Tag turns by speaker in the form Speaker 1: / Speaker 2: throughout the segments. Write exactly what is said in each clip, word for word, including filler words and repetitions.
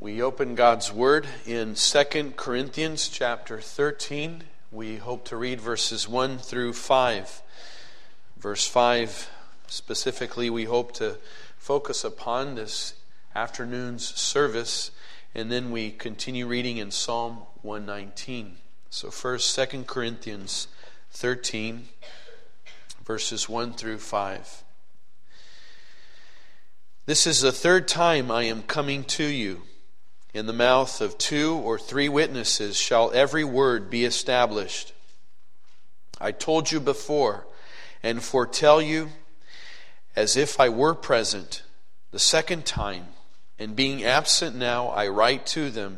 Speaker 1: We open God's Word in Second Corinthians chapter thirteen. We hope to read verses one through five. Verse five, specifically, we hope to focus upon this afternoon's service, and then we continue reading in Psalm one nineteen. So first, Second Corinthians thirteen, verses one through five. This is the third time I am coming to you. In the mouth of two or three witnesses shall every word be established. I told you before, and foretell you, as if I were present, the second time, and being absent now, I write to them,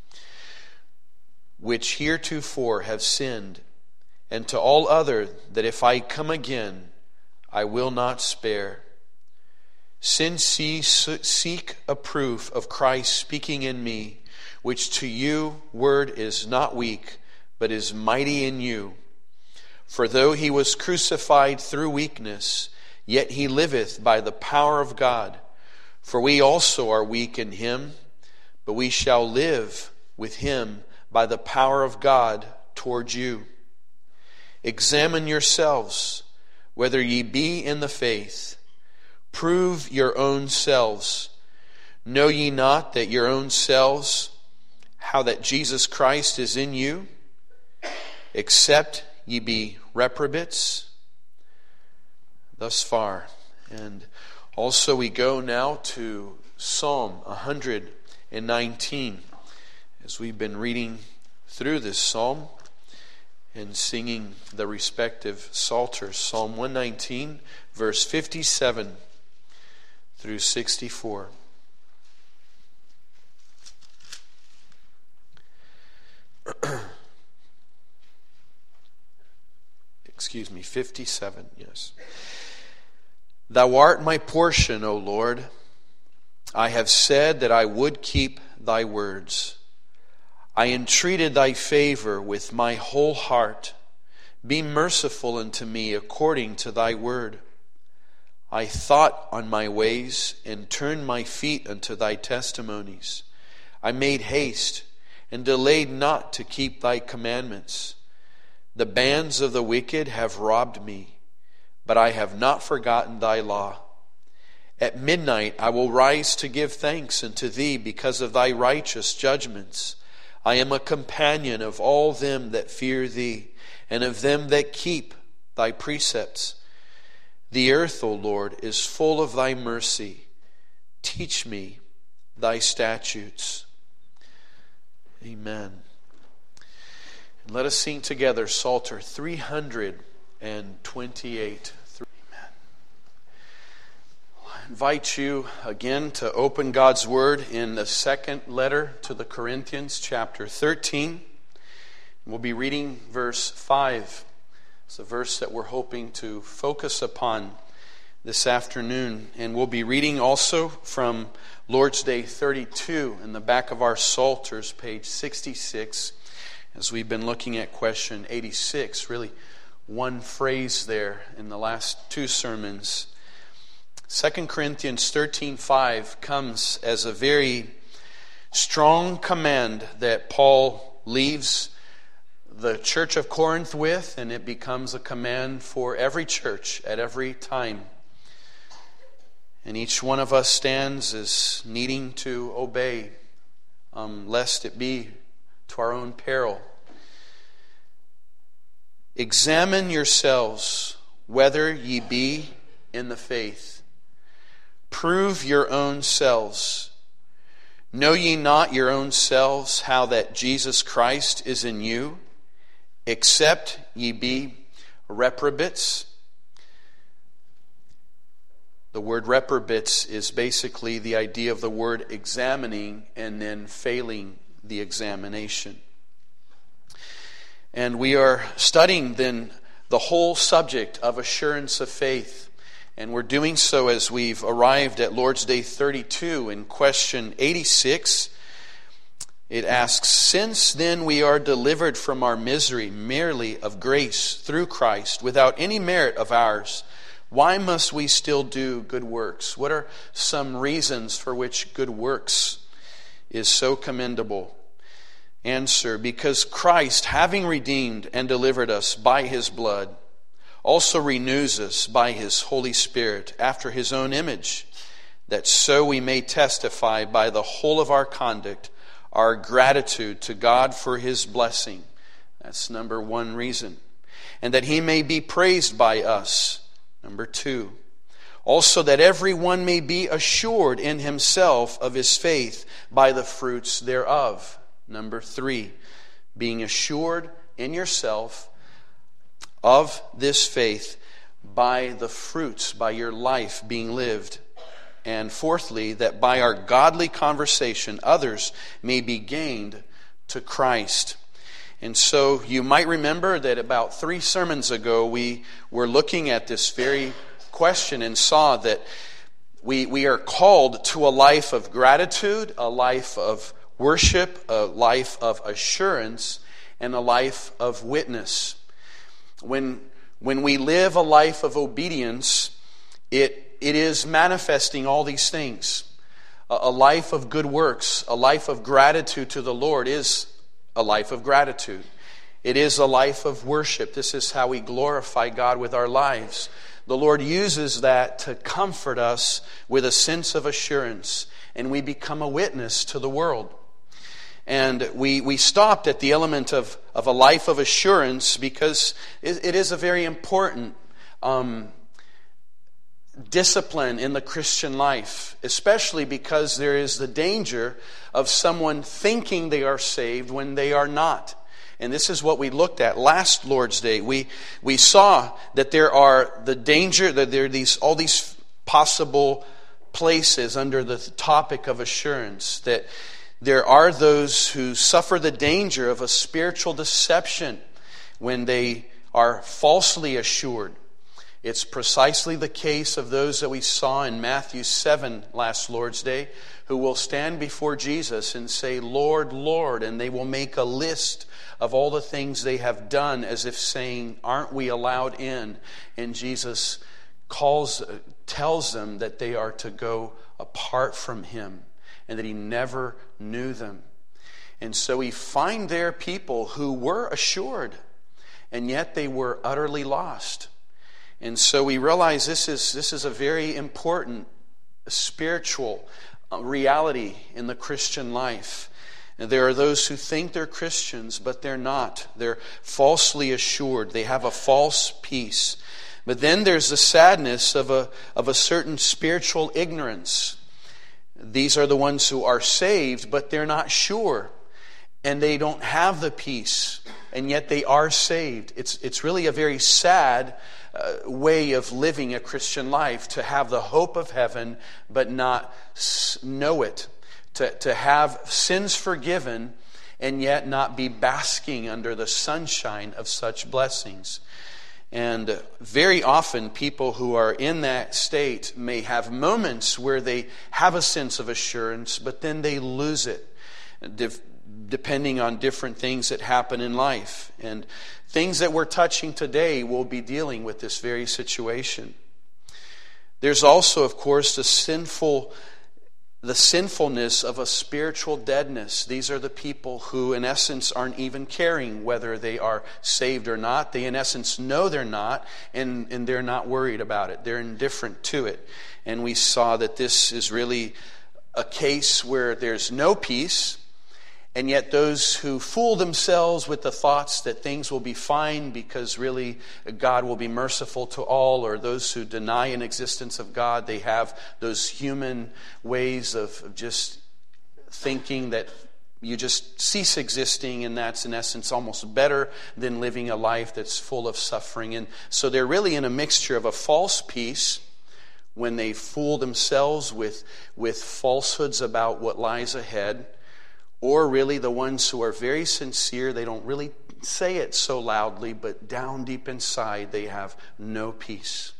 Speaker 1: which heretofore have sinned, and to all other that if I come again, I will not spare. Since ye seek a proof of Christ speaking in me, which to you word is not weak, but is mighty in you. For though he was crucified through weakness, yet he liveth by the power of God. For we also are weak in him, but we shall live with him by the power of God toward you. Examine yourselves, whether ye be in the faith. Prove your own selves. Know ye not that your own selves, how that Jesus Christ is in you, except ye be reprobates? Thus far. And also we go now to Psalm one nineteen, as we've been reading through this psalm and singing the respective psalters. Psalm one nineteen, verse fifty-seven through sixty-four. Excuse me, fifty-seven, yes. Thou art my portion, O Lord. I have said that I would keep thy words. I entreated thy favor with my whole heart. Be merciful unto me according to thy word. I thought on my ways and turned my feet unto thy testimonies. I made haste and delayed not to keep thy commandments. The bands of the wicked have robbed me, but I have not forgotten thy law. At midnight I will rise to give thanks unto thee because of thy righteous judgments. I am a companion of all them that fear thee, and of them that keep thy precepts. The earth, O Lord, is full of thy mercy. Teach me thy statutes. Amen. And let us sing together Psalter three hundred twenty-eight. Amen. I invite you again to open God's Word in the second letter to the Corinthians, chapter thirteen. We'll be reading verse five. It's a verse that we're hoping to focus upon this afternoon. And we'll be reading also from Lord's Day thirty-two in the back of our Psalters, page sixty-six, as we've been looking at question eighty-six. Really one phrase there in the last two sermons. Second Corinthians thirteen five comes as a very strong command that Paul leaves the church of Corinth with, and it becomes a command for every church at every time. And each one of us stands as needing to obey, um, lest it be to our own peril. Examine yourselves whether ye be in the faith. Prove your own selves. Know ye not your own selves how that Jesus Christ is in you, except ye be reprobates? The word reprobates is basically the idea of the word examining and then failing the examination. And we are studying then the whole subject of assurance of faith. And we're doing so as we've arrived at Lord's Day thirty-two in question eighty-six. It asks, since then we are delivered from our misery merely of grace through Christ, without any merit of ours, why must we still do good works? What are some reasons for which good works is so commendable? Answer, because Christ, having redeemed and delivered us by his blood, also renews us by his Holy Spirit after his own image, that so we may testify by the whole of our conduct our gratitude to God for his blessing. That's number one reason. And that he may be praised by us. Number two. Also that everyone may be assured in himself of his faith by the fruits thereof. Number three, being assured in yourself of this faith by the fruits, by your life being lived. And fourthly, that by our godly conversation others may be gained to Christ. And so you might remember that about three sermons ago we were looking at this very question and saw that we, we are called to a life of gratitude, a life of worship, a life of assurance, and a life of witness. When, when we live a life of obedience, it, it is manifesting all these things. A, a life of good works, a life of gratitude to the Lord is a life of gratitude. It is a life of worship. This is how we glorify God with our lives. The Lord uses that to comfort us with a sense of assurance, and we become a witness to the world. And we, we stopped at the element of, of a life of assurance because it, it is a very important um, discipline in the Christian life, especially because there is the danger of someone thinking they are saved when they are not. And this is what we looked at last Lord's Day. We we saw that there are the danger, that there are these all these possible places under the topic of assurance, that there are those who suffer the danger of a spiritual deception when they are falsely assured. It's precisely the case of those that we saw in Matthew seven last Lord's Day, who will stand before Jesus and say, Lord, Lord, and they will make a list of all the things they have done as if saying, aren't we allowed in? And Jesus calls, tells them that they are to go apart from him, and that he never knew them. And so we find there people who were assured, and yet they were utterly lost. And so we realize this is this is a very important spiritual reality in the Christian life. And there are those who think they're Christians, but they're not. They're falsely assured. They have a false peace. But then there's the sadness of a of a certain spiritual ignorance. These are the ones who are saved, but they're not sure. And they don't have the peace, and yet they are saved. It's it's really a very sad uh, way of living a Christian life, to have the hope of heaven, but not know it. To, to have sins forgiven, and yet not be basking under the sunshine of such blessings. And very often people who are in that state may have moments where they have a sense of assurance, but then they lose it, de- depending on different things that happen in life. And things that we're touching today will be dealing with this very situation. There's also, of course, the sinful The sinfulness of a spiritual deadness. These are the people who, in essence, aren't even caring whether they are saved or not. They, in essence, know they're not, and, and they're not worried about it. They're indifferent to it. And we saw that this is really a case where there's no peace, and yet those who fool themselves with the thoughts that things will be fine because really God will be merciful to all, or those who deny an existence of God, they have those human ways of just thinking that you just cease existing, and that's in essence almost better than living a life that's full of suffering. And so they're really in a mixture of a false peace when they fool themselves with, with falsehoods about what lies ahead, or really the ones who are very sincere. They don't really say it so loudly, but down deep inside they have no peace.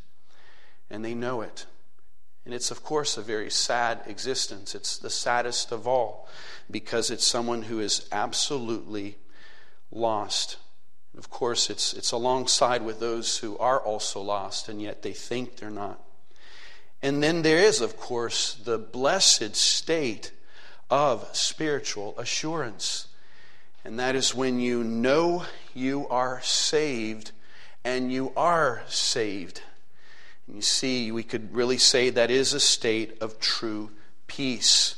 Speaker 1: And they know it. And it's, of course, a very sad existence. It's the saddest of all, because it's someone who is absolutely lost. Of course, it's it's alongside with those who are also lost, and yet they think they're not. And then there is, of course, the blessed state
Speaker 2: of spiritual assurance. And that is when you know you are saved and you are saved. And you see, we could really say that is a state of true peace.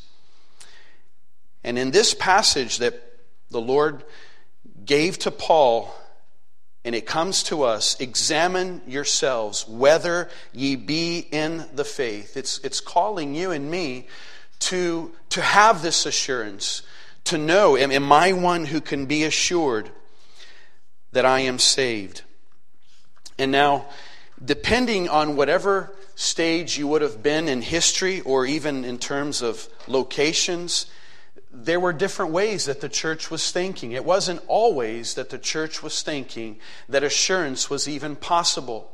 Speaker 2: And in this passage that the Lord gave to Paul, and it comes to us, examine yourselves whether ye be in the faith. It's, it's calling you and me to, to have this assurance, to know, am, am I one who can be assured that I am saved? And now, depending on whatever stage you would have been in history or even in terms of locations, there were different ways that the church was thinking. It wasn't always that the church was thinking that assurance was even possible.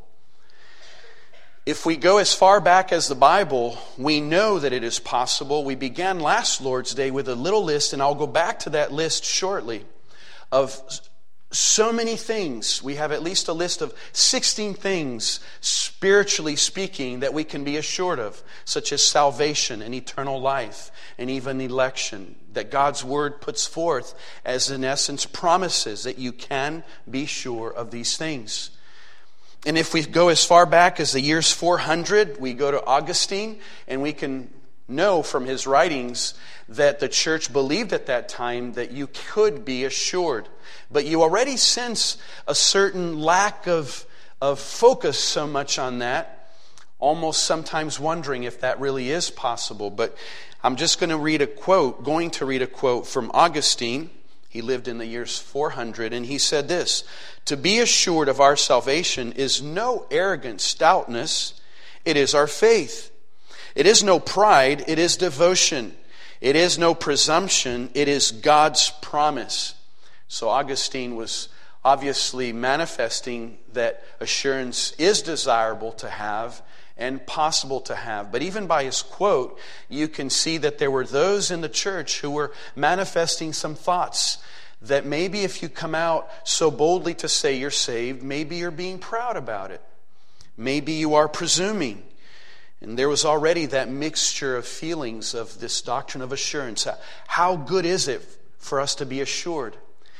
Speaker 2: If we go as far back as the Bible, we know that it is possible. We began last Lord's Day with a little list, and I'll go back to that list shortly, of so many things. We have at least a list of sixteen things, spiritually speaking, that we can be assured of, such as salvation and eternal life and even election, that God's Word puts forth as, in essence, promises that you can be sure of these things. And if we go as far back as the years four hundred, we go to Augustine, and we can know from his writings that the church believed at that time that you could be assured. But you already sense a certain lack of, of focus so much on that, almost sometimes wondering if that really is possible. But I'm just going to read a quote, going to read a quote from Augustine. He lived in the years four hundred, and he said this: "To be assured of our salvation is no arrogant stoutness, it is our faith. It is no pride, it is devotion. It is no presumption, it is God's promise." So Augustine was obviously manifesting that assurance is desirable to have and possible to have. But even by his quote, you can see that there were those in the church who were manifesting some thoughts that maybe if you come out so boldly to say you're saved, maybe you're being proud about it. Maybe you are presuming. And there was already that mixture of feelings of this doctrine of assurance. How good is it for us to be assured?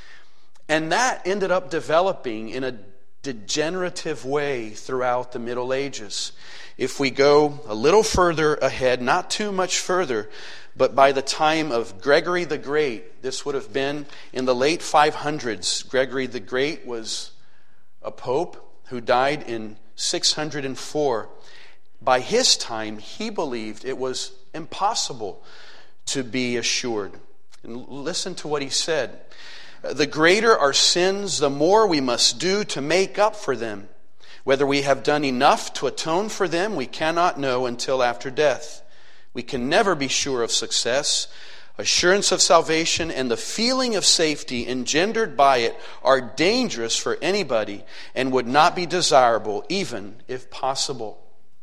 Speaker 2: And that ended up developing in a degenerative way throughout the Middle Ages. If we go a little further ahead, not too much further, but by the time of Gregory the Great, this would have been in the late five hundreds. Gregory the Great was a pope who died in six hundred four. By his time, he believed it was impossible to be assured. And listen to what he said. "The greater our sins, the more we must do to make up for them. Whether we have done enough to atone for them, we cannot know until after death. We can never be sure of success. Assurance of salvation and the feeling of safety engendered by it are dangerous for anybody and would not be desirable, even if possible."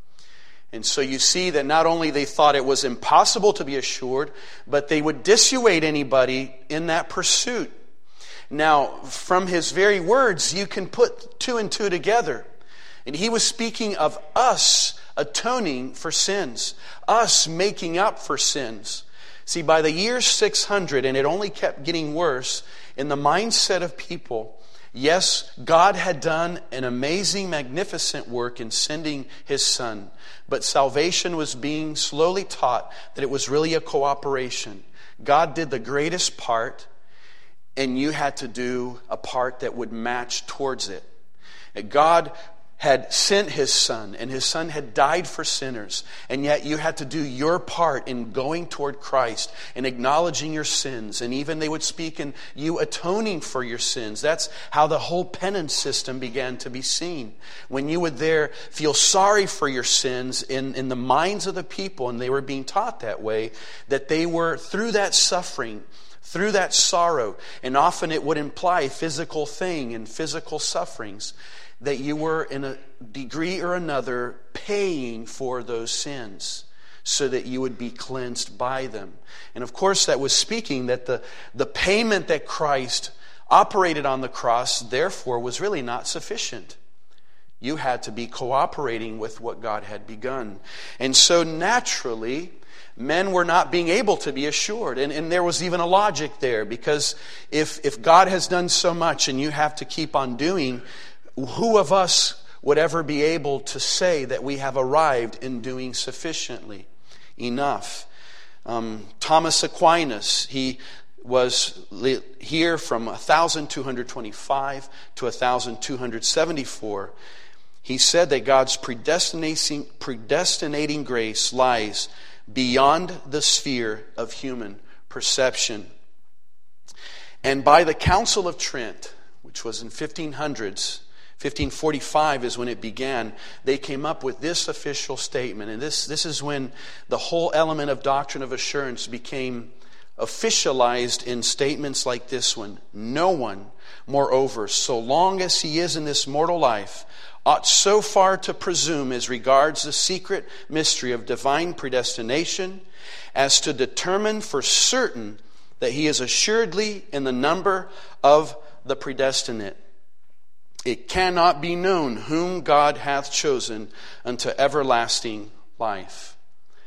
Speaker 2: And so you see that not only they thought it was impossible to be assured, but they would dissuade anybody in that pursuit. Now, from his very words, you can put two and two together. And he was speaking of us atoning for sins, us making up for sins. See, by the year six hundred, and it only kept getting worse, in the mindset of people, yes, God had done an amazing, magnificent work in sending His Son. But salvation was being slowly taught that it was really a cooperation. God did the greatest part, and you had to do a part that would match towards it. God had sent His Son, and His Son had died for sinners, and yet you had to do your part in going toward Christ and acknowledging your sins, and even they would speak in you atoning for your sins. That's how the whole penance system began to be seen. When you would there feel sorry for your sins in, in the minds of the people, and they were being taught that way, that they were through that suffering, through that sorrow, and often it would imply physical thing and physical sufferings, that you were in a degree or another paying for those sins so that you would be cleansed by them. And of course that was speaking that the, the payment that Christ operated on the cross therefore was really not sufficient. You had to be cooperating with what God had begun. And so naturally, men were not being able to be assured. And, and there was even a logic there, because if, if God has done so much and you have to keep on doing, who of us would ever be able to say that we have arrived in doing sufficiently enough? Um, Thomas Aquinas, he was here from one thousand two hundred twenty-five to one thousand two hundred seventy-four. He said that God's predestinating, predestinating grace lies beyond the sphere of human perception. And by the Council of Trent, which was in fifteen hundreds, fifteen forty-five is when it began, they came up with this official statement. And this, this is when the whole element of doctrine of assurance became officialized in statements like this one. No one, moreover, so long as he is in this mortal life, ought so far to presume as regards the secret mystery of divine predestination as to determine for certain that he is assuredly in the number of the predestinate. It cannot be known whom God hath chosen unto everlasting life.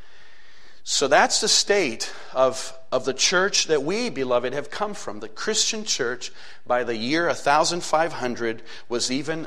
Speaker 2: So that's the state of, of the church that we, beloved, have come from. The Christian church, by the year one thousand five hundred, was even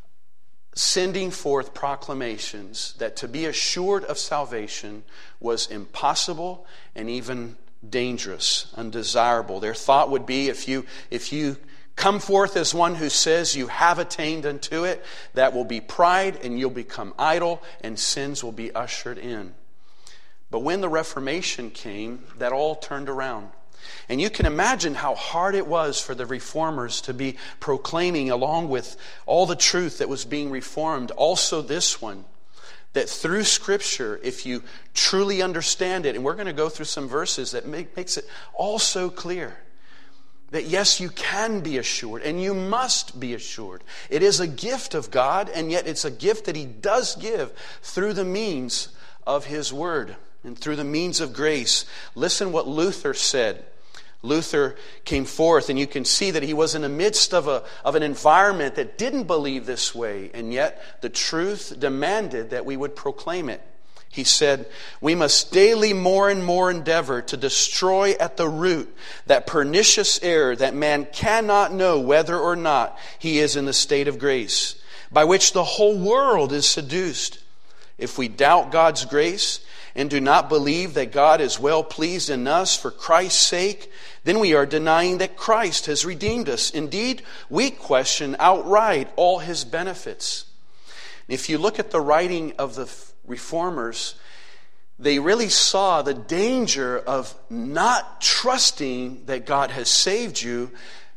Speaker 2: sending forth proclamations that to be assured of salvation was impossible and even dangerous, undesirable. Their thought would be, if you if you come forth as one who says you have attained unto it, that will be pride and you'll become idle and sins will be ushered in. But when the Reformation came, that all turned around. And you can imagine how hard it was for the reformers to be proclaiming, along with all the truth that was being reformed, also this one, that through Scripture, if you truly understand it, and we're going to go through some verses that make, makes it all so clear, that yes, you can be assured, and you must be assured. It is a gift of God, and yet it's a gift that He does give through the means of His Word and through the means of grace. Listen what Luther said. Luther came forth, and you can see that he was in the midst of a of an environment that didn't believe this way, and yet the truth demanded that we would proclaim it. He said, "We must daily more and more endeavor to destroy at the root that pernicious error that man cannot know whether or not he is in the state of grace, by which the whole world is seduced. If we doubt God's grace and do not believe that God is well pleased in us for Christ's sake, then we are denying that Christ has redeemed us. Indeed, we question outright all His benefits." If you look at the writing of the reformers, they really saw the danger of not trusting that God has saved you.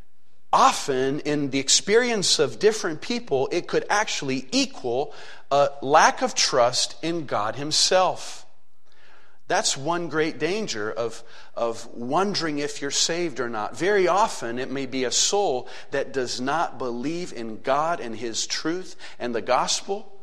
Speaker 2: Often, in the experience of different people, it could actually equal a lack of trust in God Himself. That's one great danger of, of wondering if you're saved or not. Very often it may be a soul that does not believe in God and His truth and the gospel.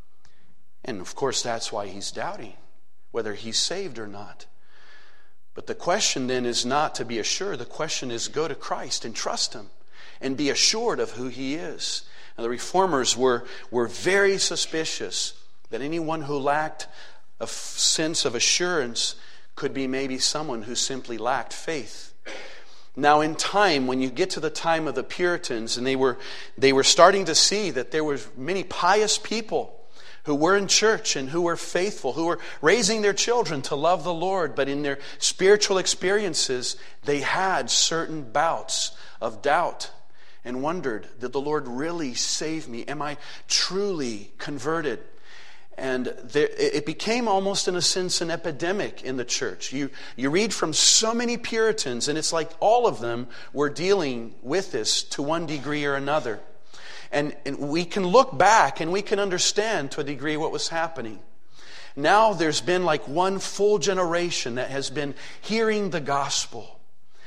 Speaker 2: And of course that's why he's doubting whether he's saved or not. But the question then is not to be assured. The question is go to Christ and trust Him and be assured of who He is. And the reformers were, were very suspicious that anyone who lacked a sense of assurance could be maybe someone who simply lacked faith. Now in time, when you get to the time of the Puritans, and they were they were starting to see that there were many pious people who were in church and who were faithful, who were raising their children to love the Lord, but in their spiritual experiences, they had certain bouts of doubt and wondered, did the Lord really save me? Am I truly converted? And there, it became almost in a sense an epidemic in the church. You, you read from so many Puritans, and it's like all of them were dealing with this to one degree or another. And, and we can look back and we can understand to a degree what was happening. Now there's been like one full generation that has been hearing the gospel.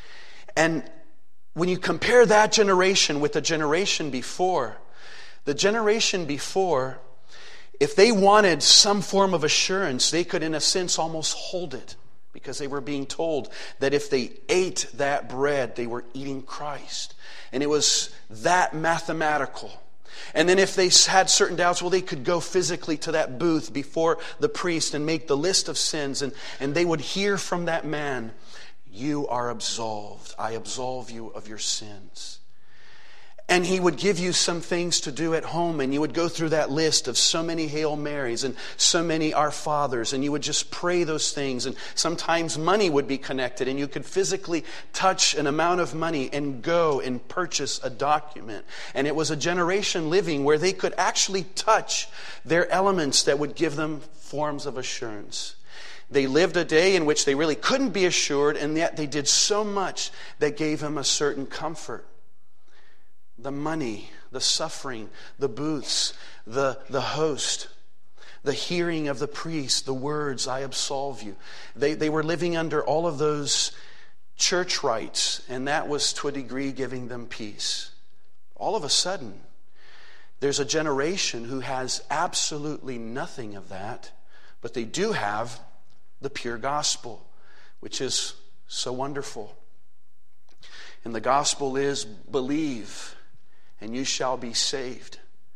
Speaker 2: And when you compare that generation with the generation before, the generation before, if they wanted some form of assurance, they could in a sense almost hold it, because they were being told that if they ate that bread, they were eating Christ. And it was that mathematical. And then if they had certain doubts, well, they could go physically to that booth before the priest and make the list of sins. And, and they would hear from that man, you are absolved. I absolve you of your sins. And he would give you some things to do at home, and you would go through that list of so many Hail Marys and so many Our Fathers, and you would just pray those things. And sometimes money would be connected, and you could physically touch an amount of money and go and purchase a document. And it was a generation living where they could actually touch their elements that would give them forms of assurance. They lived a day in which they really couldn't be assured, and yet they did so much that gave them a certain comfort. The money, the suffering, the booths, the, the host, the hearing of the priest, the words, I absolve you. They, they were living under all of those church rites, and that was to a degree giving them peace. All of a sudden, there's a generation who has absolutely nothing of that, but they do have the pure gospel, which is so wonderful. And the gospel is believe, and you shall be saved.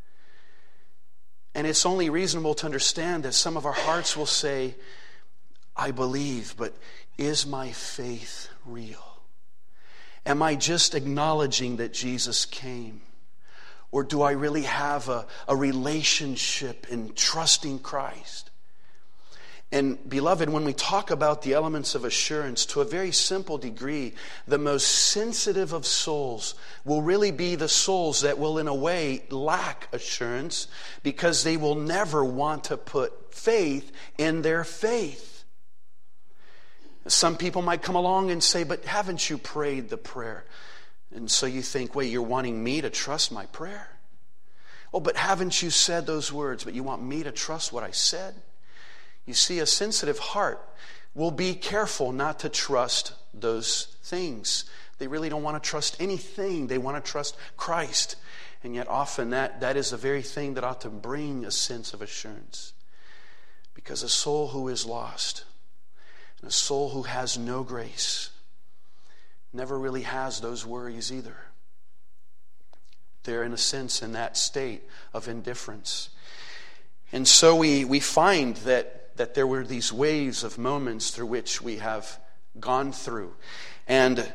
Speaker 2: And it's only reasonable to understand that some of our hearts will say, I believe, but is my faith real? Am I just acknowledging that Jesus came? Or do I really have a, a relationship in trusting Christ? And beloved, when we talk about the elements of assurance, to a very simple degree, the most sensitive of souls will really be the souls that will in a way lack assurance, because they will never want to put faith in their faith. Some people might come along and say, but haven't you prayed the prayer? And so you think, wait, you're wanting me to trust my prayer? Oh, but haven't you said those words, but you want me to trust what I said? You see, a sensitive heart will be careful not to trust those things. They really don't want to trust anything. They want to trust Christ. And yet often that, that is the very thing that ought to bring a sense of assurance. Because a soul who is lost, and a soul who has no grace, never really has those worries either. They're in a sense in that state of indifference. And so we, we find that that there were these waves of moments through which we have gone through. And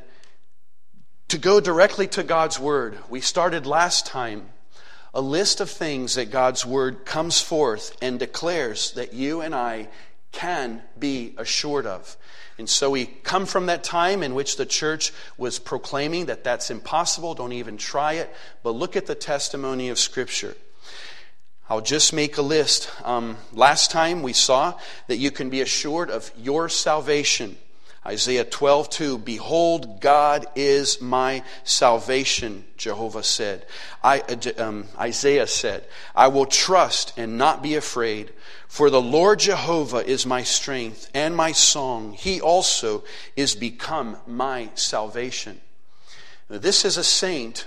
Speaker 2: to go directly to God's Word, we started last time a list of things that God's Word comes forth and declares that you and I can be assured of. And so we come from that time in which the church was proclaiming that that's impossible, don't even try it, but look at the testimony of Scripture. I'll just make a list. Um, last time we saw that you can be assured of your salvation. Isaiah twelve two, behold, God is my salvation, Jehovah said. I, um, Isaiah said, I will trust and not be afraid, for the Lord Jehovah is my strength and my song. He also is become my salvation. Now, this is a saint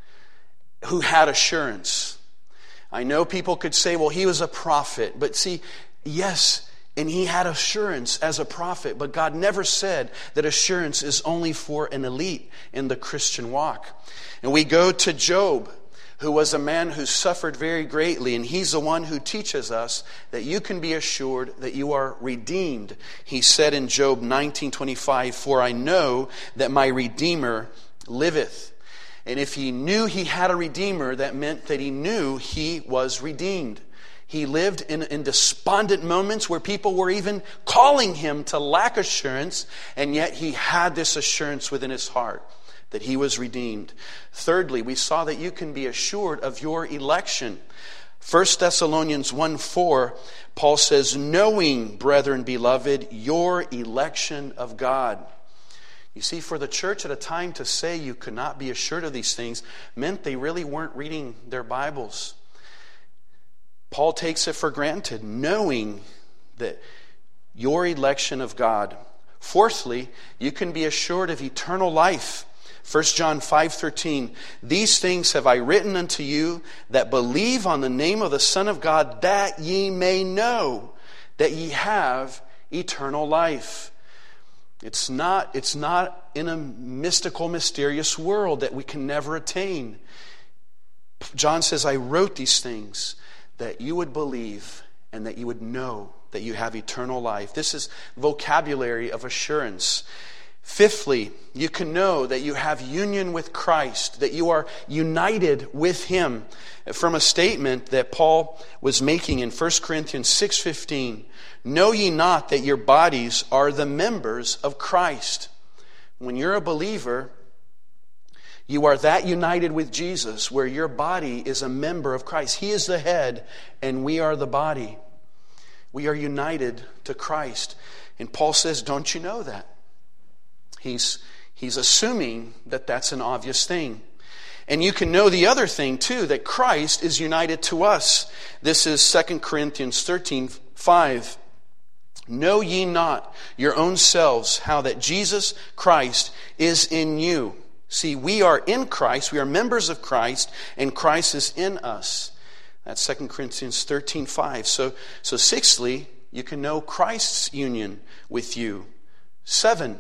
Speaker 2: who had assurance. I know people could say, well, he was a prophet. But see, yes, and he had assurance as a prophet. But God never said that assurance is only for an elite in the Christian walk. And we go to Job, who was a man who suffered very greatly. And he's the one who teaches us that you can be assured that you are redeemed. He said in Job nineteen twenty-five, for I know that my Redeemer liveth. And if he knew he had a Redeemer, that meant that he knew he was redeemed. He lived in, in despondent moments where people were even calling him to lack assurance, and yet he had this assurance within his heart that he was redeemed. Thirdly, we saw that you can be assured of your election. First Thessalonians one four, Paul says, knowing, brethren beloved, your election of God. You see, for the church at a time to say you could not be assured of these things meant they really weren't reading their Bibles. Paul takes it for granted, knowing that your election of God. Fourthly, you can be assured of eternal life. First John five thirteen, these things have I written unto you that believe on the name of the Son of God, that ye may know that ye have eternal life. It's not, it's not in a mystical, mysterious world that we can never attain. John says, I wrote these things that you would believe and that you would know that you have eternal life. This is vocabulary of assurance. Fifthly, you can know that you have union with Christ, that you are united with Him. From a statement that Paul was making in First Corinthians six fifteen, know ye not that your bodies are the members of Christ? When you're a believer, you are that united with Jesus, where your body is a member of Christ. He is the head, and we are the body. We are united to Christ. And Paul says, don't you know that? He's, he's assuming that that's an obvious thing. And you can know the other thing, too, that Christ is united to us. This is Second Corinthians thirteen five. Know ye not your own selves how that Jesus Christ is in you? See, we are in Christ, we are members of Christ, and Christ is in us. That's Second Corinthians thirteen five. So, so sixthly, you can know Christ's union with you. Seven.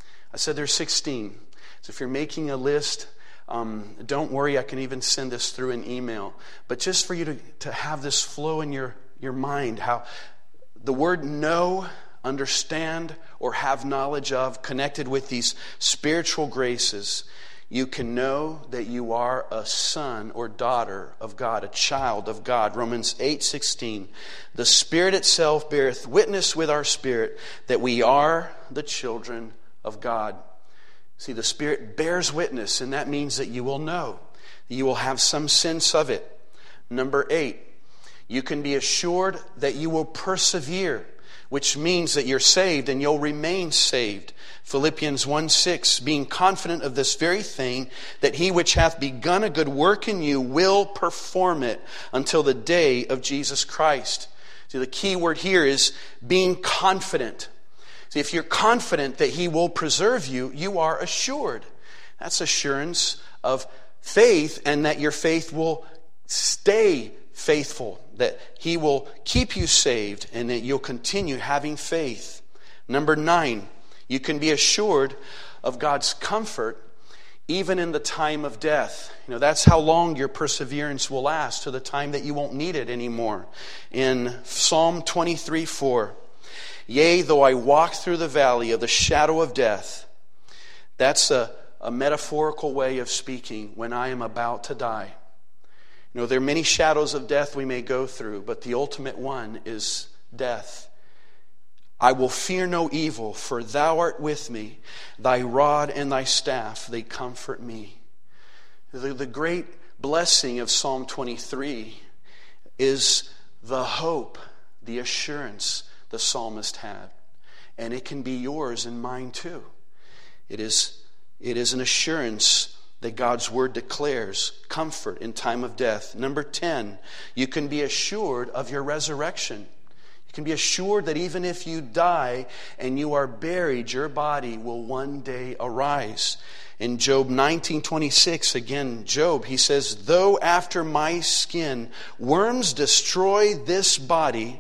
Speaker 2: I said there's sixteen. So if you're making a list, um, don't worry, I can even send this through an email. But just for you to, to have this flow in your, your mind, how the word know, understand, or have knowledge of, connected with these spiritual graces, you can know that you are a son or daughter of God, a child of God. Romans eight sixteen. The Spirit itself beareth witness with our spirit that we are the children of God. See, the Spirit bears witness, and that means that you will know. You will have some sense of it. Number eight, you can be assured that you will persevere, which means that you're saved and you'll remain saved. Philippians one six, being confident of this very thing, that he which hath begun a good work in you will perform it until the day of Jesus Christ. See, the key word here is being confident. See, if you're confident that he will preserve you, you are assured. That's assurance of faith, and that your faith will stay faithful, that he will keep you saved, and that you'll continue having faith. Number nine, you can be assured of God's comfort even in the time of death. You know, that's how long your perseverance will last, to the time that you won't need it anymore. In Psalm twenty-three four, yea, though I walk through the valley of the shadow of death. That's a, a metaphorical way of speaking when I am about to die. You know, there are many shadows of death we may go through, but the ultimate one is death. I will fear no evil, for thou art with me. Thy rod and thy staff, they comfort me. The, the great blessing of Psalm twenty-three is the hope, the assurance the psalmist had. And it can be yours and mine too. It is, it is an assurance that God's word declares comfort in time of death. Number ten, you can be assured of your resurrection. You can be assured that even if you die and you are buried, your body will one day arise. In Job nineteen twenty-six, again, Job, he says, though after my skin worms destroy this body,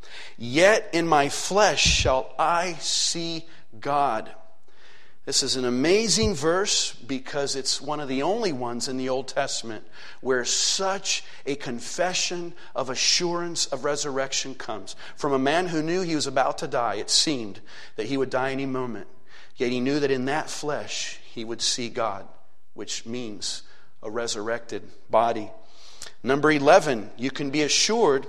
Speaker 2: yet in my flesh shall I see God. This is an amazing verse because it's one of the only ones in the Old Testament where such a confession of assurance of resurrection comes. From a man who knew he was about to die, it seemed that he would die any moment. Yet he knew that in that flesh he would see God, which means a resurrected body. Number eleven, you can be assured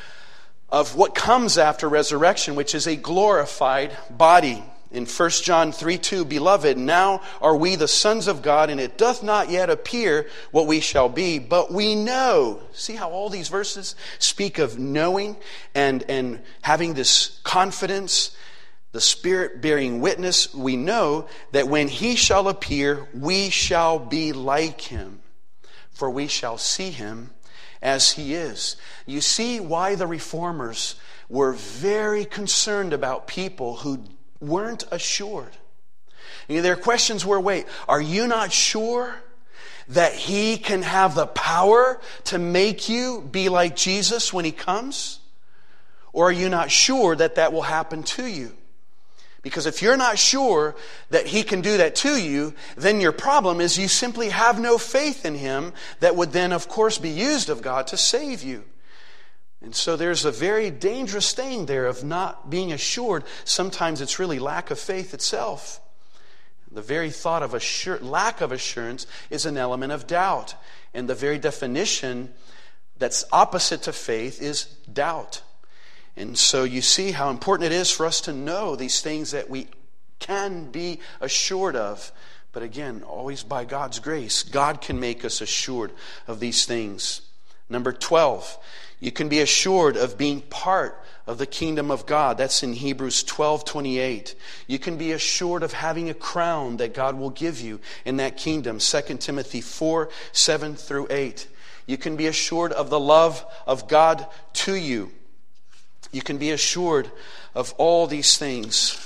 Speaker 2: of what comes after resurrection, which is a glorified body. In First John three two, beloved, now are we the sons of God, and it doth not yet appear what we shall be, but we know. See how all these verses speak of knowing and, and having this confidence, the Spirit bearing witness. We know that when he shall appear, we shall be like him, for we shall see him as he is. You see why the reformers were very concerned about people who weren't assured. You know, their questions were, wait, are you not sure that he can have the power to make you be like Jesus when he comes? Or are you not sure that that will happen to you? Because if you're not sure that He can do that to you, then your problem is you simply have no faith in Him that would then, of course, be used of God to save you. And so there's a very dangerous thing there of not being assured. Sometimes it's really lack of faith itself. The very thought of assur- lack of assurance is an element of doubt. And the very definition that's opposite to faith is doubt. And so you see how important it is for us to know these things that we can be assured of. But again, always by God's grace, God can make us assured of these things. Number twelve, you can be assured of being part of the kingdom of God. That's in Hebrews twelve twenty-eight. You can be assured of having a crown that God will give you in that kingdom. Second Timothy four seven through eight. You can be assured of the love of God to you. You can be assured of all these things.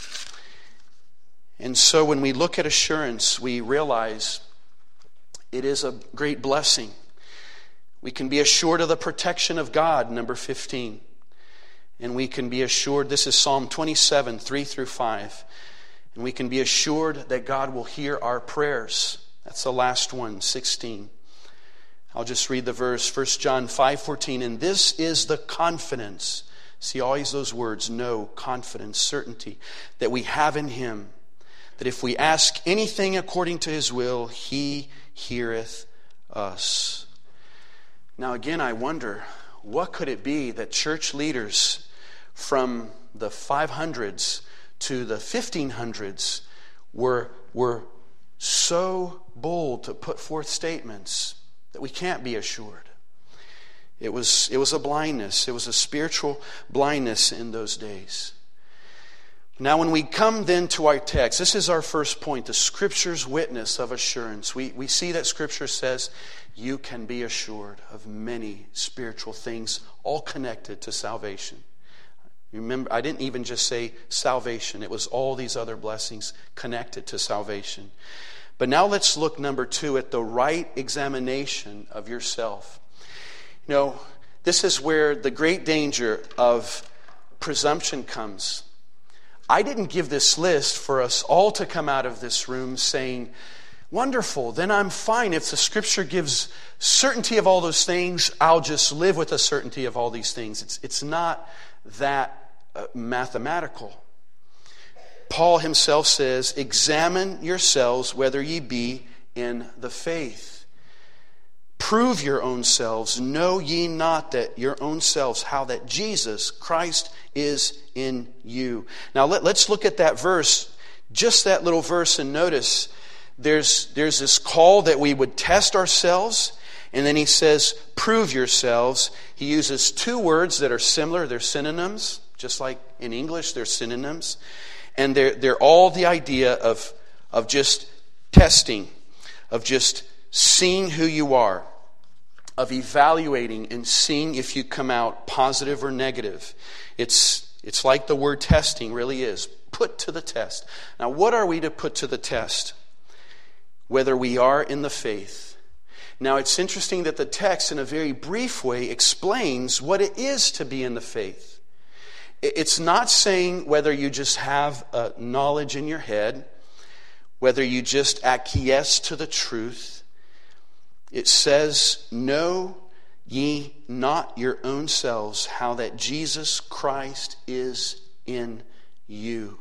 Speaker 2: And so when we look at assurance, we realize it is a great blessing. We can be assured of the protection of God, number fifteen. And we can be assured, this is Psalm twenty-seven, three through five. And we can be assured that God will hear our prayers. That's the last one, sixteen. I'll just read the verse, First John five fourteen. And this is the confidence. See, always those words, know, confidence, certainty, that we have in Him. That if we ask anything according to His will, He heareth us. Now again, I wonder, what could it be that church leaders from the five hundreds to the fifteen hundreds were, were so bold to put forth statements that we can't be assured? It was, it was a blindness. It was a spiritual blindness in those days. Now when we come then to our text, this is our first point, the Scripture's witness of assurance. We, we see that Scripture says you can be assured of many spiritual things, all connected to salvation. Remember, I didn't even just say salvation. It was all these other blessings connected to salvation. But now let's look, number two, at the right examination of yourself. You know, this is where the great danger of presumption comes. I didn't give this list for us all to come out of this room saying, wonderful, then I'm fine. If the Scripture gives certainty of all those things, I'll just live with the certainty of all these things. It's, it's not that uh, mathematical. Paul himself says, examine yourselves whether ye be in the faith. Prove your own selves. Know ye not that your own selves, how that Jesus Christ is in you. Now let, let's look at that verse, just that little verse, and notice there's, there's this call that we would test ourselves. And then he says, prove yourselves. He uses two words that are similar. They're synonyms, just like in English, they're synonyms. And they're, they're all the idea of, of just testing, of just seeing who you are, of evaluating and seeing if you come out positive or negative. It's, it's like the word testing really is. Put to the test. Now, what are we to put to the test? Whether we are in the faith. Now, it's interesting that the text, in a very brief way, explains what it is to be in the faith. It's not saying whether you just have a knowledge in your head, whether you just acquiesce to the truth. It says, know ye not your own selves, how that Jesus Christ is in you.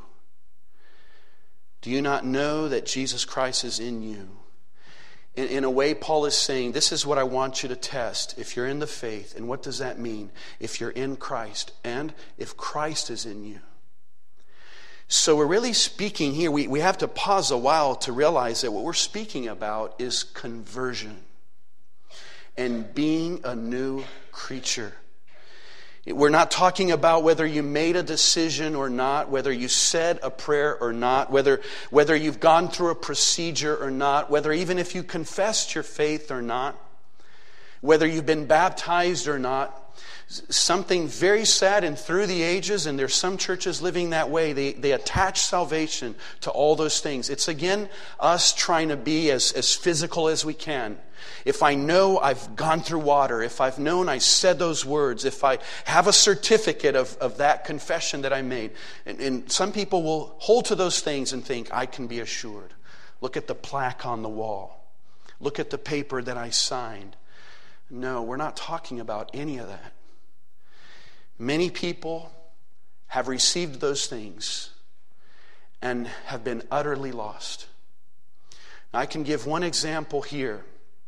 Speaker 2: Do you not know that Jesus Christ is in you? In, in a way, Paul is saying, this is what I want you to test. If you're in the faith, and what does that mean? If you're in Christ, and if Christ is in you. So we're really speaking here, we, we have to pause a while to realize that what we're speaking about is conversion. And being a new creature. We're not talking about whether you made a decision or not, whether you said a prayer or not, whether, whether you've gone through a procedure or not, whether even if you confessed your faith or not, whether you've been baptized or not. Something very sad, and through the ages, and there's some churches living that way, they, they attach salvation to all those things. It's again us trying to be as, as physical as we can. If I know I've gone through water, if I've known I said those words, if I have a certificate of, of that confession that I made, and, and some people will hold to those things and think, I can be assured. Look at the plaque on the wall. Look at the paper that I signed. No, we're not talking about any of that. Many people have received those things and have been utterly lost. Now, I can give one example here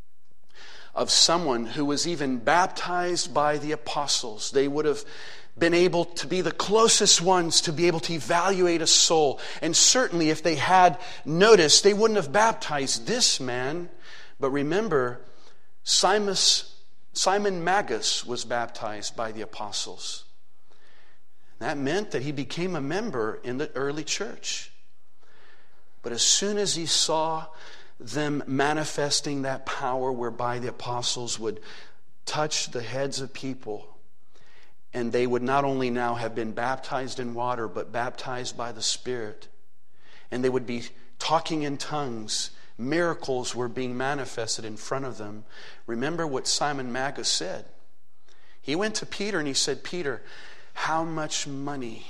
Speaker 2: of someone who was even baptized by the apostles. They would have been able to be the closest ones to be able to evaluate a soul. And certainly if they had noticed, they wouldn't have baptized this man. But remember, Simon Simon Magus was baptized by the apostles. That meant that he became a member in the early church. But as soon as he saw them manifesting that power whereby the apostles would touch the heads of people, and they would not only now have been baptized in water, but baptized by the Spirit, and they would be talking in tongues, miracles were being manifested in front of them. Remember what Simon Magus said. He went to Peter and he said, Peter, how much money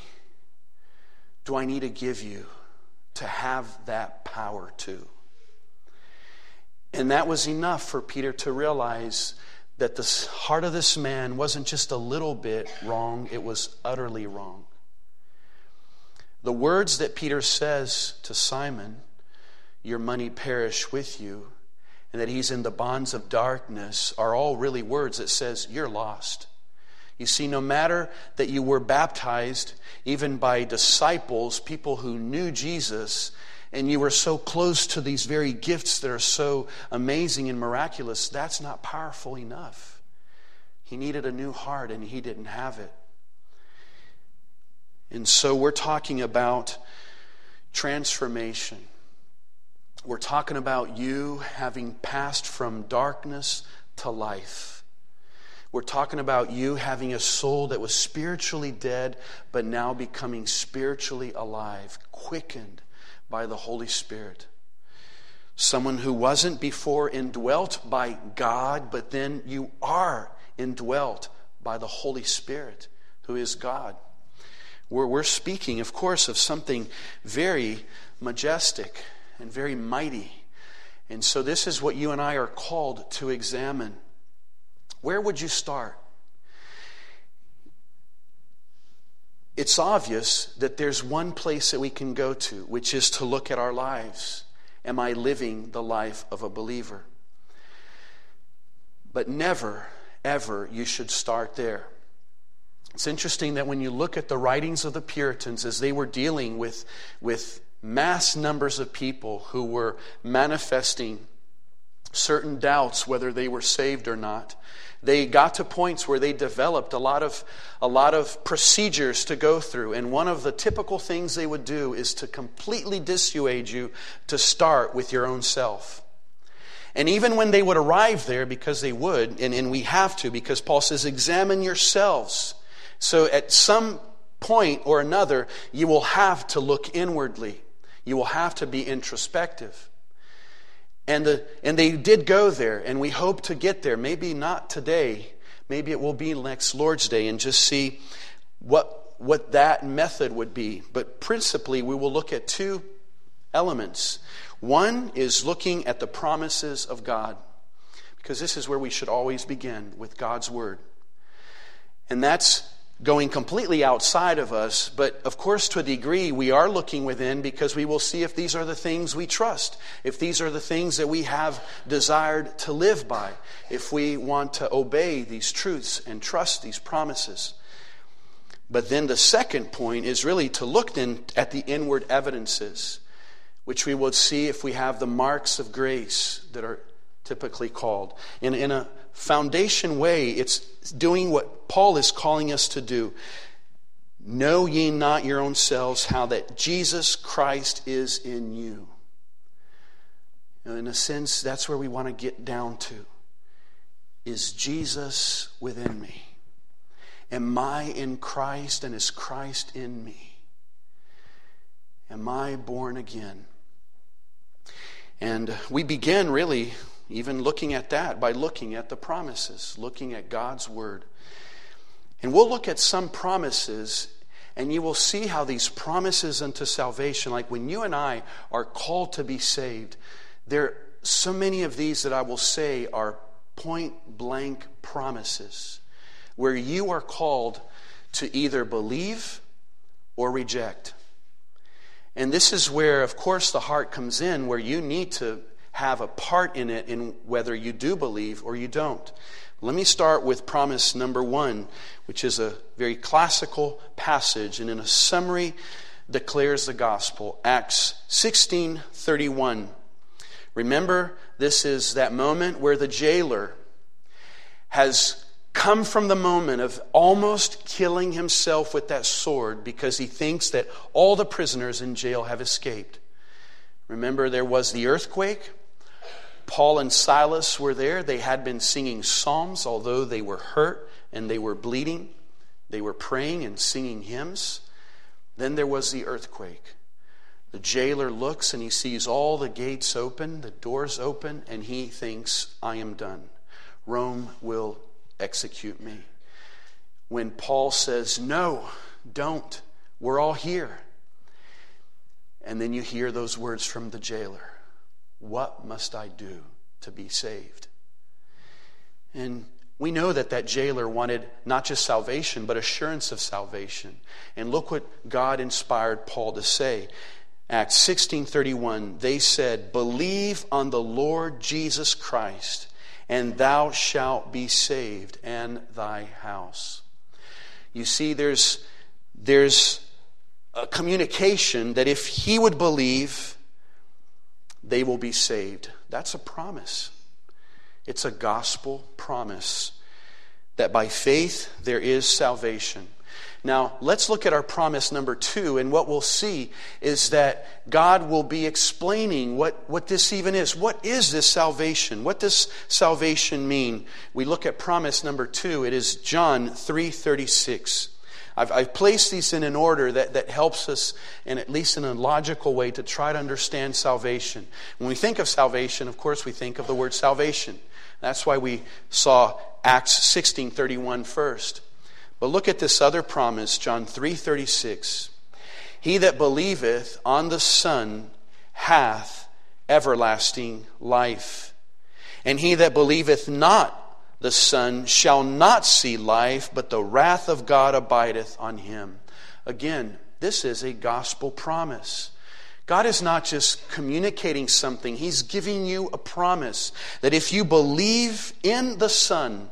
Speaker 2: do I need to give you to have that power too? And that was enough for Peter to realize that the heart of this man wasn't just a little bit wrong, it was utterly wrong. The words that Peter says to Simon, your money perish with you, and that he's in the bonds of darkness, are all really words that says you're lost. You see, no matter that you were baptized, even by disciples, people who knew Jesus, and you were so close to these very gifts that are so amazing and miraculous, that's not powerful enough. He needed a new heart, and he didn't have it. And so we're talking about transformation. We're talking about you having passed from darkness to life. We're talking about you having a soul that was spiritually dead, but now becoming spiritually alive, quickened by the Holy Spirit. Someone who wasn't before indwelt by God, but then you are indwelt by the Holy Spirit, who is God. We're, we're speaking, of course, of something very majestic and very mighty. And so this is what you and I are called to examine. Where would you start? It's obvious that there's one place that we can go to, which is to look at our lives. Am I living the life of a believer? But never, ever, you should start there. It's interesting that when you look at the writings of the Puritans as they were dealing with, with mass numbers of people who were manifesting certain doubts whether they were saved or not, they got to points where they developed a lot of a lot of procedures to go through. And one of the typical things they would do is to completely dissuade you to start with your own self. And even when they would arrive there, because they would, and, and we have to, because Paul says, examine yourselves. So at some point or another, you will have to look inwardly. You will have to be introspective. And the, and they did go there, and we hope to get there. Maybe not today. Maybe it will be next Lord's Day, and just see what, what that method would be. But principally, we will look at two elements. One is looking at the promises of God, because this is where we should always begin, with God's Word. And that's going completely outside of us, but of course to a degree we are looking within, because we will see if these are the things we trust, if these are the things that we have desired to live by, if we want to obey these truths and trust these promises. But then the second point is really to look then at the inward evidences, which we will see if we have the marks of grace that are typically called. In, in a foundation way, it's doing what Paul is calling us to do. Know ye not your own selves how that Jesus Christ is in you. In a sense, that's where we want to get down to. Is Jesus within me? Am I in Christ, and is Christ in me? Am I born again? And we begin really even looking at that by looking at the promises, looking at God's Word. And we'll look at some promises, and you will see how these promises unto salvation, like when you and I are called to be saved, there are so many of these that I will say are point blank promises where you are called to either believe or reject. And this is where, of course, the heart comes in, where you need to have a part in it in whether you do believe or you don't. Let me start with promise number one, which is a very classical passage, and in a summary declares the gospel. Acts sixteen thirty-one. Remember, this is that moment where the jailer has come from the moment of almost killing himself with that sword because he thinks that all the prisoners in jail have escaped. Remember, there was the earthquake. Paul and Silas were there. They had been singing psalms, although they were hurt and they were bleeding. They were praying and singing hymns. Then there was the earthquake. The jailer looks and he sees all the gates open, the doors open, and he thinks, I am done. Rome will execute me. When Paul says, no, don't. We're all here. And then you hear those words from the jailer. What must I do to be saved? And we know that that jailer wanted not just salvation, but assurance of salvation. And look what God inspired Paul to say. Acts sixteen thirty-one, they said, believe on the Lord Jesus Christ, and thou shalt be saved, and thy house. You see, there's, there's a communication that if he would believe, they will be saved. That's a promise. It's a gospel promise that by faith there is salvation. Now, let's look at our promise number two, and what we'll see is that God will be explaining what, what this even is. What is this salvation? What does salvation mean? We look at promise number two. It is John three thirty-six. I've, I've placed these in an order that, that helps us, in at least in a logical way, to try to understand salvation. When we think of salvation, of course, we think of the word salvation. That's why we saw Acts sixteen thirty-one first. But look at this other promise, John three thirty-six. He that believeth on the Son hath everlasting life. And he that believeth not the Son shall not see life, but the wrath of God abideth on him. Again, this is a gospel promise. God is not just communicating something. He's giving you a promise that if you believe in the Son,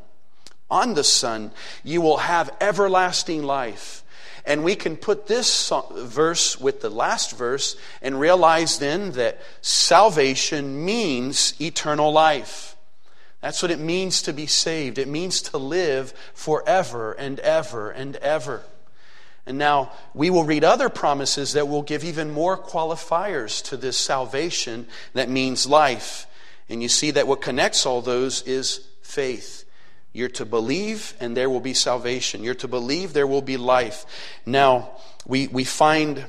Speaker 2: on the Son, you will have everlasting life. And we can put this verse with the last verse and realize then that salvation means eternal life. That's what it means to be saved. It means to live forever and ever and ever. And now we will read other promises that will give even more qualifiers to this salvation that means life. And you see that what connects all those is faith. You're to believe and there will be salvation. You're to believe, there will be life. Now, we, we find,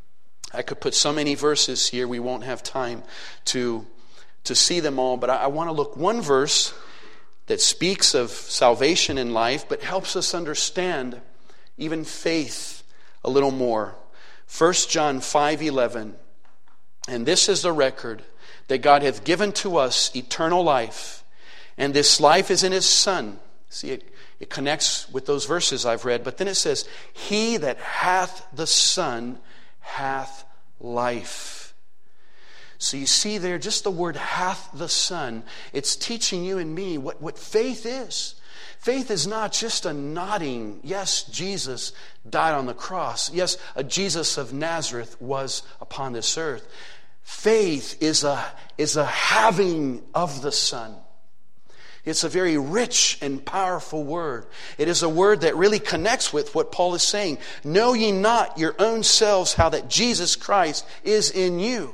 Speaker 2: I could put so many verses here, we won't have time to, to see them all, but I, I want to look one verse that speaks of salvation and life, but helps us understand even faith a little more. First John five eleven, and this is the record, that God hath given to us eternal life, and this life is in His Son. See, it, it connects with those verses I've read. But then it says, he that hath the Son hath life. So you see there, just the word hath the Son, it's teaching you and me what, what faith is. Faith is not just a nodding, yes, Jesus died on the cross. Yes, a Jesus of Nazareth was upon this earth. Faith is a, is a having of the Son. It's a very rich and powerful word. It is a word that really connects with what Paul is saying. Know ye not your own selves how that Jesus Christ is in you.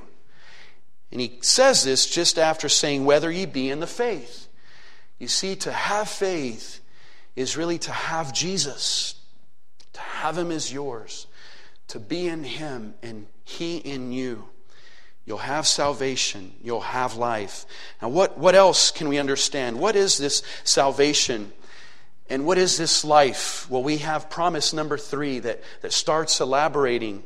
Speaker 2: And he says this just after saying, whether ye be in the faith. You see, to have faith is really to have Jesus, to have Him as yours, to be in Him and He in you. You'll have salvation. You'll have life. Now, what, what else can we understand? What is this salvation? And what is this life? Well, we have promise number three that, that starts elaborating.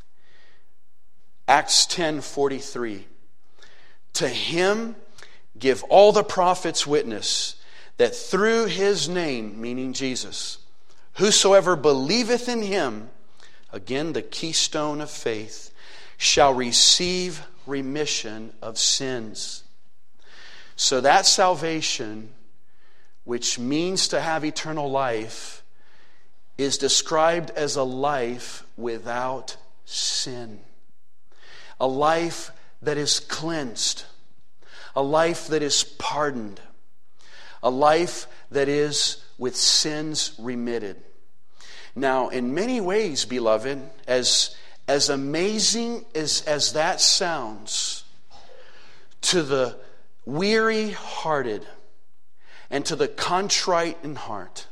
Speaker 2: Acts ten forty-three. To Him give all the prophets witness that through His name, meaning Jesus, whosoever believeth in Him, again the keystone of faith, shall receive remission of sins. So that salvation, which means to have eternal life, is described as a life without sin. A life that is cleansed. A life that is pardoned. A life that is with sins remitted. Now, in many ways, beloved, as As amazing as, as that sounds to the weary-hearted and to the contrite in heart,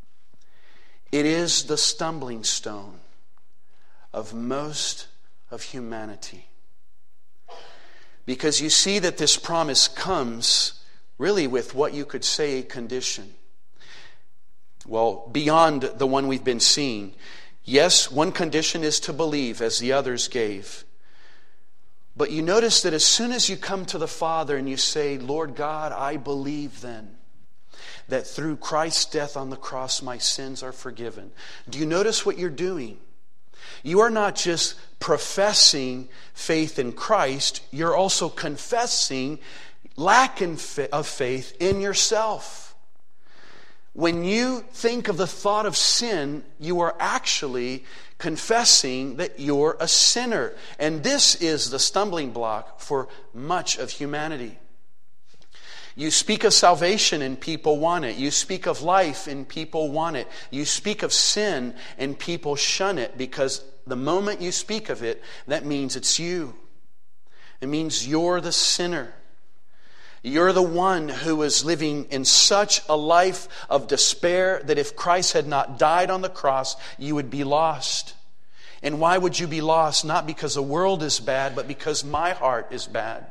Speaker 2: it is the stumbling stone of most of humanity. Because you see that this promise comes really with what you could say a condition. Well, beyond the one we've been seeing. Yes, one condition is to believe as the others gave. But you notice that as soon as you come to the Father and you say, Lord God, I believe then that through Christ's death on the cross my sins are forgiven. Do you notice what you're doing? You are not just professing faith in Christ, you're also confessing lack of faith in yourself. When you think of the thought of sin, you are actually confessing that you're a sinner. And this is the stumbling block for much of humanity. You speak of salvation and people want it. You speak of life and people want it. You speak of sin and people shun it, because the moment you speak of it, that means it's you. It means you're the sinner. You're the one who is living in such a life of despair that if Christ had not died on the cross, you would be lost. And why would you be lost? Not because the world is bad, but because my heart is bad.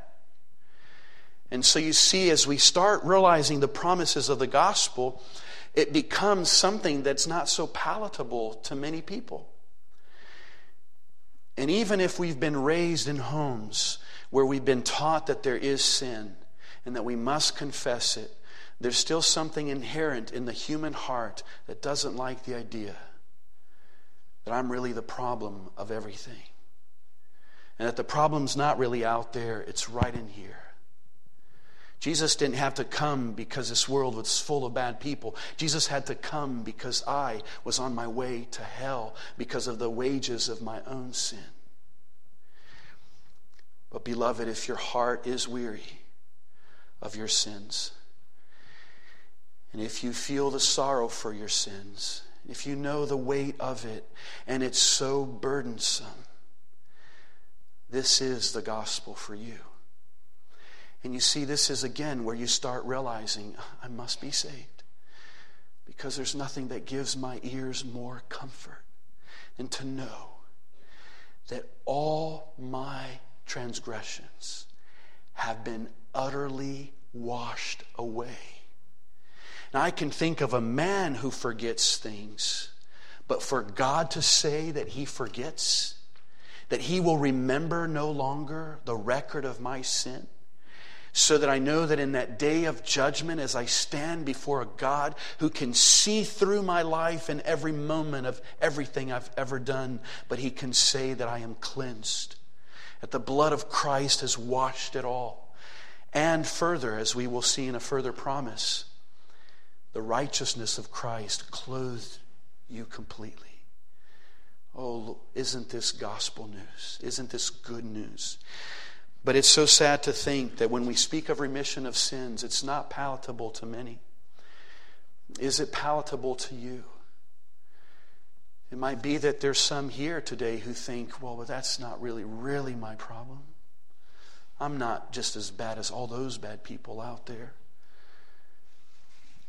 Speaker 2: And so you see, as we start realizing the promises of the gospel, it becomes something that's not so palatable to many people. And even if we've been raised in homes where we've been taught that there is sin, and that we must confess it, there's still something inherent in the human heart that doesn't like the idea that I'm really the problem of everything. And that the problem's not really out there, it's right in here. Jesus didn't have to come because this world was full of bad people. Jesus had to come because I was on my way to hell because of the wages of my own sin. But beloved, if your heart is weary of your sins, and if you feel the sorrow for your sins, if you know the weight of it, and it's so burdensome, this is the gospel for you. And you see, this is again where you start realizing, I must be saved, because there's nothing that gives my ears more comfort than to know that all my transgressions have been utterly washed away. Now, I can think of a man who forgets things, but for God to say that He forgets, that He will remember no longer the record of my sin, so that I know that in that day of judgment, as I stand before a God who can see through my life and every moment of everything I've ever done, but He can say that I am cleansed, that the blood of Christ has washed it all. And further, as we will see in a further promise, the righteousness of Christ clothed you completely. Oh, isn't this gospel news? Isn't this good news? But it's so sad to think that when we speak of remission of sins, it's not palatable to many. Is it palatable to you? It might be that there's some here today who think, well, but that's not really, really my problem. I'm not just as bad as all those bad people out there.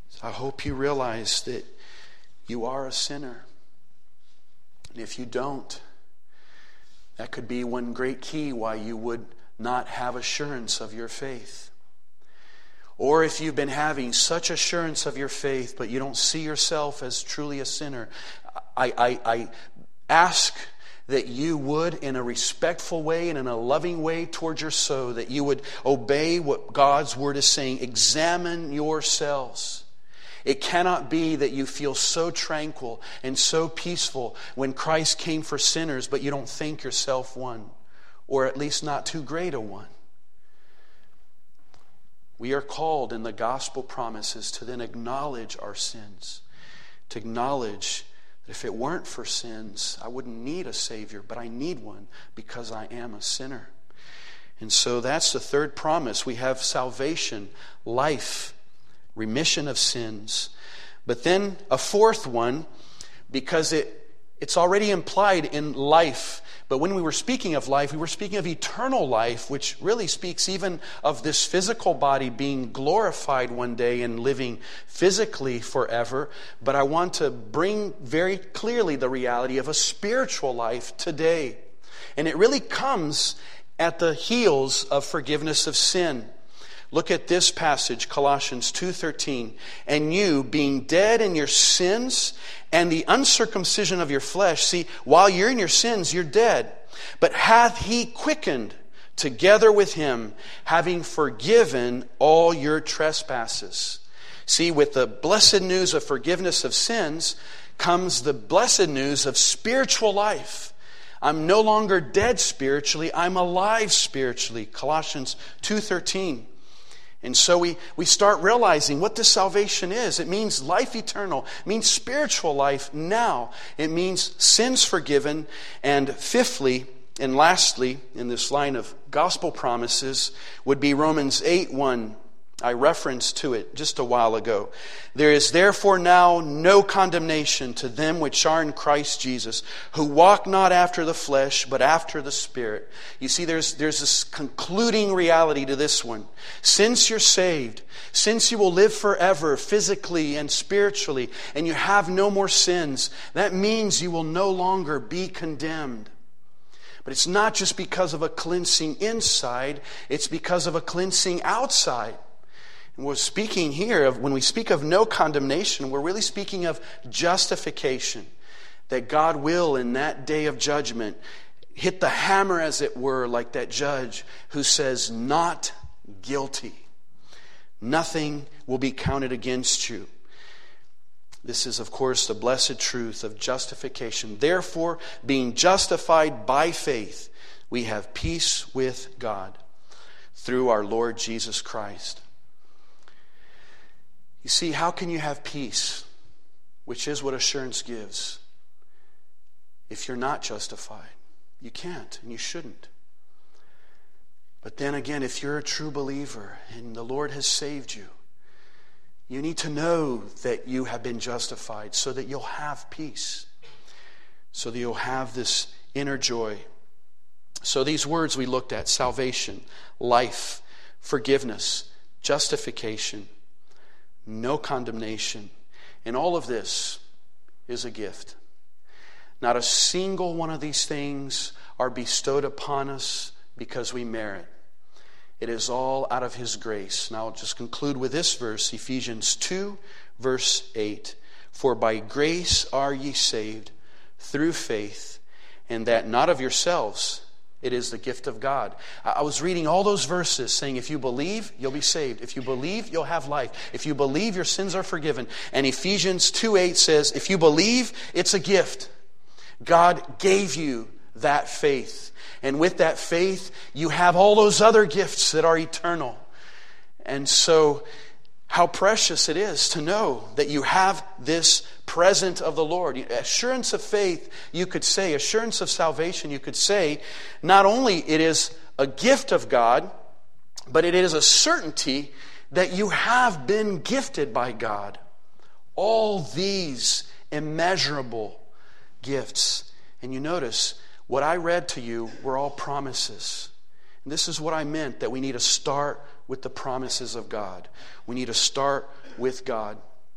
Speaker 2: So I hope you realize that you are a sinner. And if you don't, that could be one great key why you would not have assurance of your faith. Or if you've been having such assurance of your faith, but you don't see yourself as truly a sinner, I, I, I ask that you would, in a respectful way and in a loving way towards your soul, that you would obey what God's Word is saying. Examine yourselves. It cannot be that you feel so tranquil and so peaceful when Christ came for sinners, but you don't think yourself one, or at least not too great a one. We are called in the gospel promises to then acknowledge our sins, to acknowledge that if it weren't for sins, I wouldn't need a Savior, but I need one because I am a sinner. And so that's the third promise. We have salvation, life, remission of sins. But then a fourth one, because it, it's already implied in life. But when we were speaking of life, we were speaking of eternal life, which really speaks even of this physical body being glorified one day and living physically forever. But I want to bring very clearly the reality of a spiritual life today. And it really comes at the heels of forgiveness of sin. Look at this passage, Colossians two thirteen. And you, being dead in your sins and the uncircumcision of your flesh. See, while you're in your sins, you're dead. But hath he quickened together with him, having forgiven all your trespasses. See, with the blessed news of forgiveness of sins comes the blessed news of spiritual life. I'm no longer dead spiritually, I'm alive spiritually. Colossians two thirteen. And so we, we start realizing what this salvation is. It means life eternal. It means spiritual life now. It means sins forgiven. And fifthly, and lastly, in this line of gospel promises, would be Romans eight one. I referenced to it just a while ago. There is therefore now no condemnation to them which are in Christ Jesus, who walk not after the flesh, but after the Spirit. You see, there's, there's this concluding reality to this one. Since you're saved, since you will live forever physically and spiritually, and you have no more sins, that means you will no longer be condemned. But it's not just because of a cleansing inside, it's because of a cleansing outside. And we're speaking here of, when we speak of no condemnation, we're really speaking of justification. That God will, in that day of judgment, hit the hammer, as it were, like that judge who says, not guilty. Nothing will be counted against you. This is, of course, the blessed truth of justification. Therefore, being justified by faith, we have peace with God through our Lord Jesus Christ. You see, how can you have peace, which is what assurance gives, if you're not justified? You can't, and you shouldn't. But then again, if you're a true believer and the Lord has saved you, you need to know that you have been justified so that you'll have peace, so that you'll have this inner joy. So these words we looked at, salvation, life, forgiveness, justification, no condemnation. And all of this is a gift. Not a single one of these things are bestowed upon us because we merit. It is all out of His grace. Now I'll just conclude with this verse, Ephesians two, verse eight. For by grace are ye saved through faith, and that not of yourselves. It is the gift of God. I was reading all those verses saying, if you believe, you'll be saved. If you believe, you'll have life. If you believe, your sins are forgiven. And Ephesians two eight says, if you believe, it's a gift. God gave you that faith. And with that faith, you have all those other gifts that are eternal. And so, how precious it is to know that you have this present of the Lord. Assurance of faith, you could say, assurance of salvation, you could say, not only it is a gift of God, but it is a certainty that you have been gifted by God. All these immeasurable gifts. And you notice, what I read to you were all promises. And this is what I meant, that we need to start with the promises of God. We need to start with God.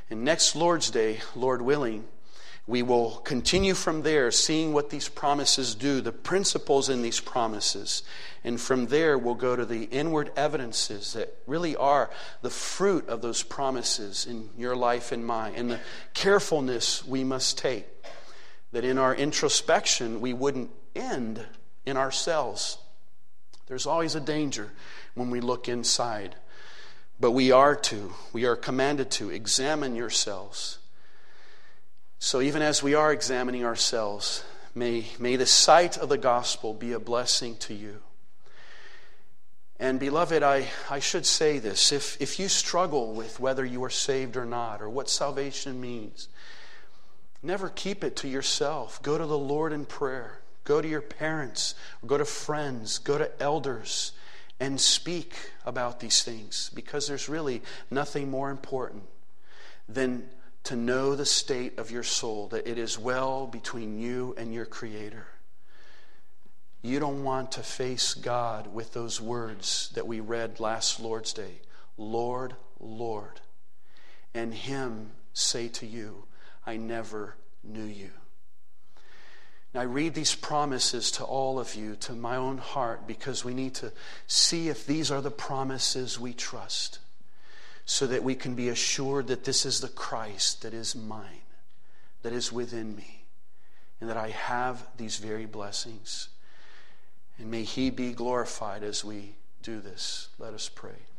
Speaker 2: And next Lord's Day, Lord willing, we will continue from there, seeing what these promises do, the principles in these promises. And from there, we'll go to the inward evidences that really are the fruit of those promises in your life and mine, and the carefulness we must take, that in our introspection, we wouldn't end in ourselves. There's always a danger when we look inside. But we are to, we are commanded to examine yourselves. So even as we are examining ourselves, may, may the sight of the gospel be a blessing to you. And beloved, I, I should say this. If, if you struggle with whether you are saved or not, or what salvation means, never keep it to yourself. Go to the Lord in prayer. Go to your parents, or go to friends, go to elders, and speak about these things. Because there's really nothing more important than to know the state of your soul, that it is well between you and your Creator. You don't want to face God with those words that we read last Lord's Day. Lord, Lord. And Him say to you, I never knew you. And I read these promises to all of you, to my own heart, because we need to see if these are the promises we trust, so that we can be assured that this is the Christ that is mine, that is within me, and that I have these very blessings. And may He be glorified as we do this. Let us pray.